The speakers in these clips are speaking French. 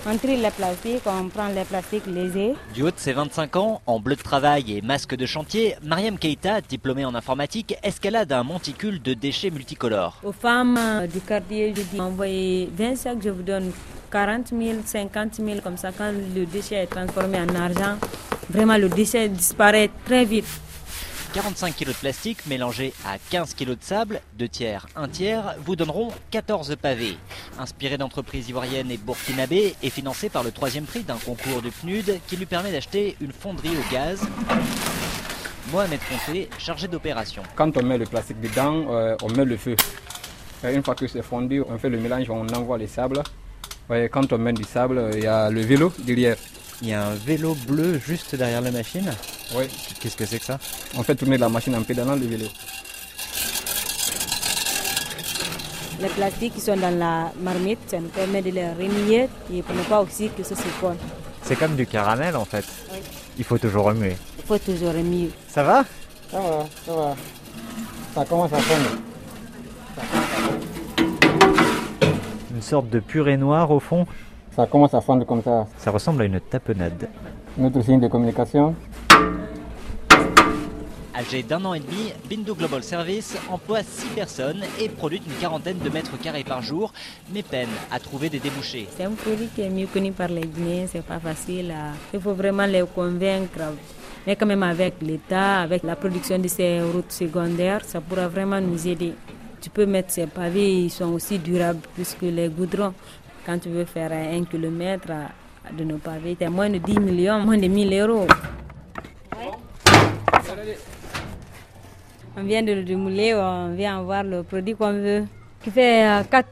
On trie les plastiques, on prend les plastiques lésés. Du haut de ses 25 ans, en bleu de travail et masque de chantier, Mariam Keita, diplômée en informatique, escalade un monticule de déchets multicolores. Aux femmes du quartier, je dis envoyez 20 sacs, je vous donne 40 000, 50 000, comme ça quand le déchet est transformé en argent, vraiment le déchet disparaît très vite. 45 kg de plastique mélangés à 15 kg de sable, 2 tiers, 1 tiers, vous donneront 14 pavés. Inspiré d'entreprises ivoiriennes et burkinabées et financé par le 3e prix d'un concours du PNUD qui lui permet d'acheter une fonderie au gaz. Mohamed Conté, chargé d'opération. Quand on met le plastique dedans, on met le feu. Et une fois que c'est fondu, on fait le mélange, on envoie les sables. Et quand on met du sable, il y a le vélo derrière. Il y a un vélo bleu juste derrière la machine. Oui. Qu'est-ce que c'est que ça? On fait tourner la machine en pédalant le vélo. Les plastiques qui sont dans la marmite, ça nous permet de les remuer et pour ne pas aussi que ça se colle. C'est comme du caramel en fait. Oui. Il faut toujours remuer. Il faut toujours remuer. Ça va? Ça va, ça va. Ça commence à fondre. Une sorte de purée noire au fond. Ça commence à fondre comme ça. Ça ressemble à une tapenade. Notre signe de communication. Âgé d'1 an et demi, Bindu Global Service emploie 6 personnes et produit une quarantaine de mètres carrés par jour, mais peine à trouver des débouchés. C'est un produit qui est mieux connu par les Guinéens, c'est pas facile. Il faut vraiment les convaincre. Mais quand même avec l'État, avec la production de ces routes secondaires, ça pourra vraiment nous aider. Tu peux mettre ces pavés, ils sont aussi durables puisque les goudrons, quand tu veux faire 1 kilomètre de nos pavés, c'est moins de 10 millions, moins de 1000 euros. On vient de le démouler, on vient voir le produit qu'on veut, qui fait 4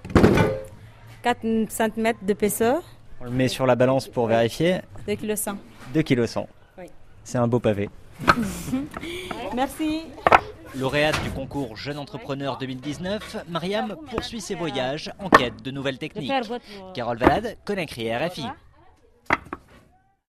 cm d'épaisseur. On le met sur la balance pour vérifier. 2,1 kg. 2,1 kg. Oui. C'est un beau pavé. Merci. Lauréate du concours Jeune Entrepreneur 2019, Mariam poursuit ses voyages en quête de nouvelles techniques. Carole Valade, Conakry, RFI.